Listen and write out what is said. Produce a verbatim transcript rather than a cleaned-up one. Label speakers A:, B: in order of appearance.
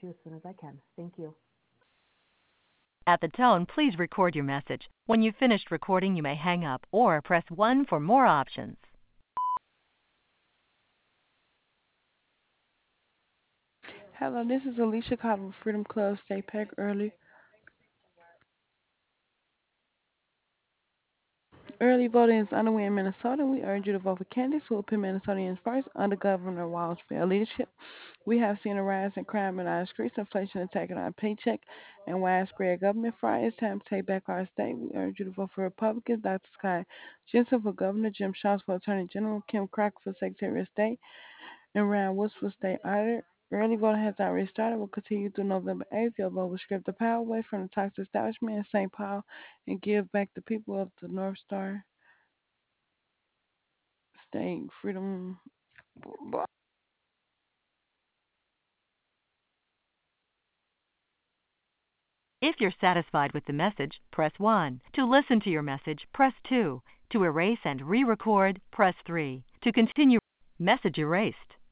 A: to you as soon as I can. Thank you.
B: At the tone, please record your message. When you've finished recording, you may hang up or press one for more options.
C: Hello, this is Alicia Cotter with Freedom Club. Stay packed early. Early voting is underway in Minnesota. We urge you to vote for candidates who will put Minnesotans first under Governor Walz's fair leadership. We have seen a rise in crime in our streets, inflation attacking our paycheck, and widespread government fraud. It's time to take back our state. We urge you to vote for Republicans, Doctor Scott Jensen for Governor, Jim Shaws for Attorney General, Kim Crocker for Secretary of State, and Ryan Woods for State Auditor. Early voting has already started. Will continue through November eighth. Your vote will strip the power away from the toxic establishment in Saint Paul and give back the people of the North Star State freedom.
B: If you're satisfied with the message, press one. To listen to your message, press two. To erase and re-record, press three. To continue, message erased.